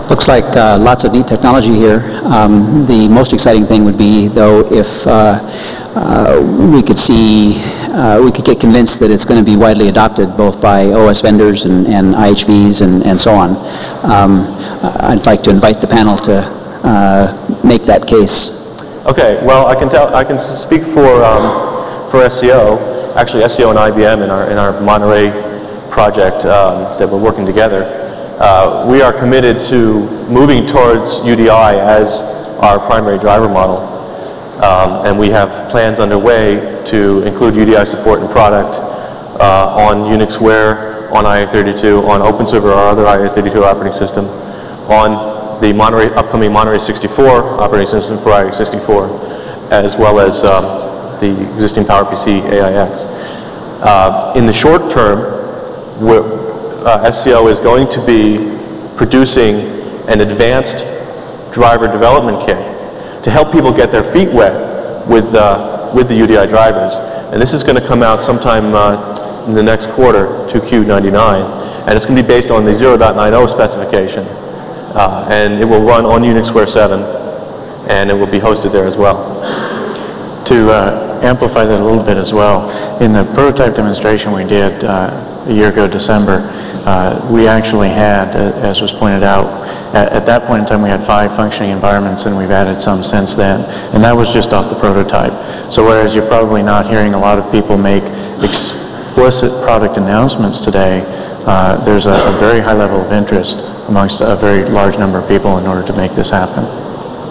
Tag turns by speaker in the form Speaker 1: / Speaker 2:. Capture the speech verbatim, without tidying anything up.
Speaker 1: Looks like uh, lots of neat technology here. Um, the most exciting thing would be, though, if uh, uh, we could see, uh, we could get convinced that it's going to be widely adopted both by O S vendors and, and I H Vs and, and so on. Um, I'd like to invite the panel to uh, make that case.
Speaker 2: Okay. Well, I can tell. I can speak for um, for S C O. Actually, S C O and I B M in our in our Monterey project um, that we're working together. Uh, we are committed to moving towards U D I as our primary driver model, um, and we have plans underway to include U D I support and product uh, on UnixWare, on I A thirty-two, on OpenServer, our other I A thirty-two operating system, on the Monterey, upcoming Monterey sixty-four operating system for I A sixty-four, as well as um, the existing PowerPC A I X. Uh, in the short term, we're Uh, S C O is going to be producing an advanced driver development kit to help people get their feet wet with, uh, with the U D I drivers. And this is going to come out sometime uh, in the next quarter, two Q ninety-nine. And it's going to be based on the zero point nine zero specification. Uh, and it will run on UnixWare seven. And it will be hosted there as well.
Speaker 3: To uh, amplify that a little bit as well, in the prototype demonstration we did uh, a year ago, December, uh, we actually had, uh, as was pointed out, at, at that point in time we had five functioning environments, and we've added some since then, and that was just off the prototype. So whereas you're probably not hearing a lot of people make explicit product announcements today, uh, there's a, a very high level of interest amongst a very large number of people in order to make this happen.